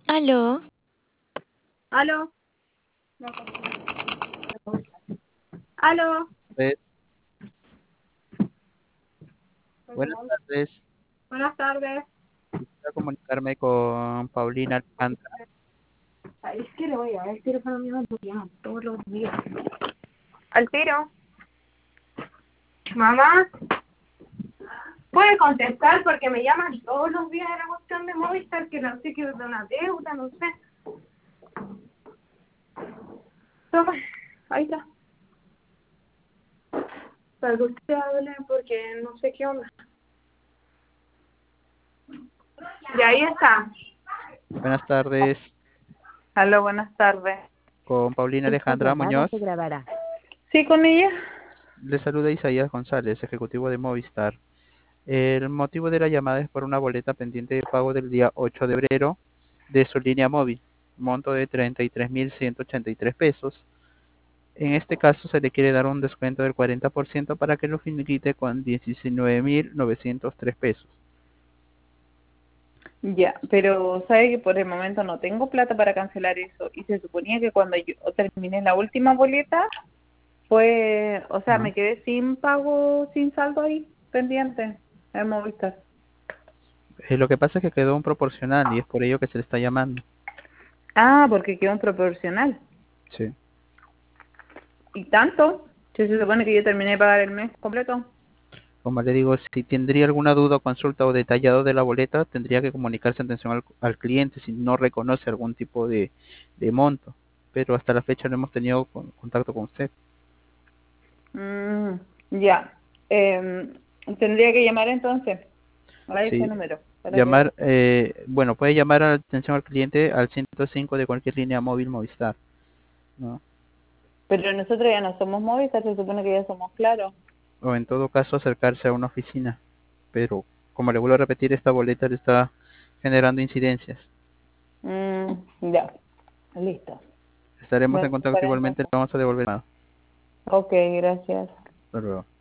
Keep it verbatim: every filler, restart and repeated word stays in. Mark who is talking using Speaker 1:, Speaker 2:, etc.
Speaker 1: Aló,
Speaker 2: Aló, aló.
Speaker 3: Pues, buenas tardes.
Speaker 2: Buenas tardes.
Speaker 3: Quisiera comunicarme con Paulina Alejandra.
Speaker 2: Ay, es que le voy a dar el teléfono mío todos los días. Al tiro. Mamá, puede contestar porque me llaman todos los días de la cuestión de Movistar, que no sé qué es una deuda, no sé. Toma, ahí está. Para que usted hable porque no sé qué onda. Y ahí está.
Speaker 3: Buenas tardes.
Speaker 2: Aló, buenas tardes.
Speaker 3: Con Paulina
Speaker 4: Esta
Speaker 3: Alejandra
Speaker 4: llamada
Speaker 3: Muñoz.
Speaker 4: se grabará.
Speaker 2: ¿Sí con ella?
Speaker 3: Le saluda Isaías González, ejecutivo de Movistar. El motivo de la llamada es por una boleta pendiente de pago del día ocho de febrero de su línea móvil, monto de treinta y tres mil ciento ochenta y tres pesos. En este caso se le quiere dar un descuento del cuarenta por ciento para que lo finiquite con diecinueve mil novecientos tres pesos.
Speaker 2: Ya, pero sabe que por el momento no tengo plata para cancelar eso y se suponía que cuando yo terminé la última boleta fue, o sea,
Speaker 3: ¿No?
Speaker 2: me quedé sin pago, sin saldo ahí pendiente en Movistar.
Speaker 3: Eh, lo que pasa es que quedó un proporcional y es por ello que se le está llamando.
Speaker 2: Ah, porque quedó en proporcional.
Speaker 3: Sí.
Speaker 2: ¿Y tanto? Si se supone que yo terminé de pagar el mes completo.
Speaker 3: Como le digo, si tendría alguna duda o consulta o detallado de la boleta, tendría que comunicarse en atención al, al cliente si no reconoce algún tipo de, de monto. Pero hasta la fecha no hemos tenido con- contacto con usted.
Speaker 2: Mm, ya. Eh, tendría que llamar entonces a ese
Speaker 3: Sí,
Speaker 2: número para que...
Speaker 3: llamar, eh, bueno, puede llamar a atención al cliente al ciento cinco de cualquier línea móvil Movistar, ¿no?
Speaker 2: Pero nosotros ya no somos Movistar, se supone que ya somos Claro.
Speaker 3: O en todo caso acercarse a una oficina. Pero, como le vuelvo a repetir, esta boleta le está generando incidencias.
Speaker 2: Mm, ya, listo.
Speaker 3: Estaremos
Speaker 2: Voy a
Speaker 3: en contacto
Speaker 2: buscar
Speaker 3: igualmente, le
Speaker 2: entonces.
Speaker 3: vamos a devolver más.
Speaker 2: Ok, gracias.
Speaker 3: Hasta luego.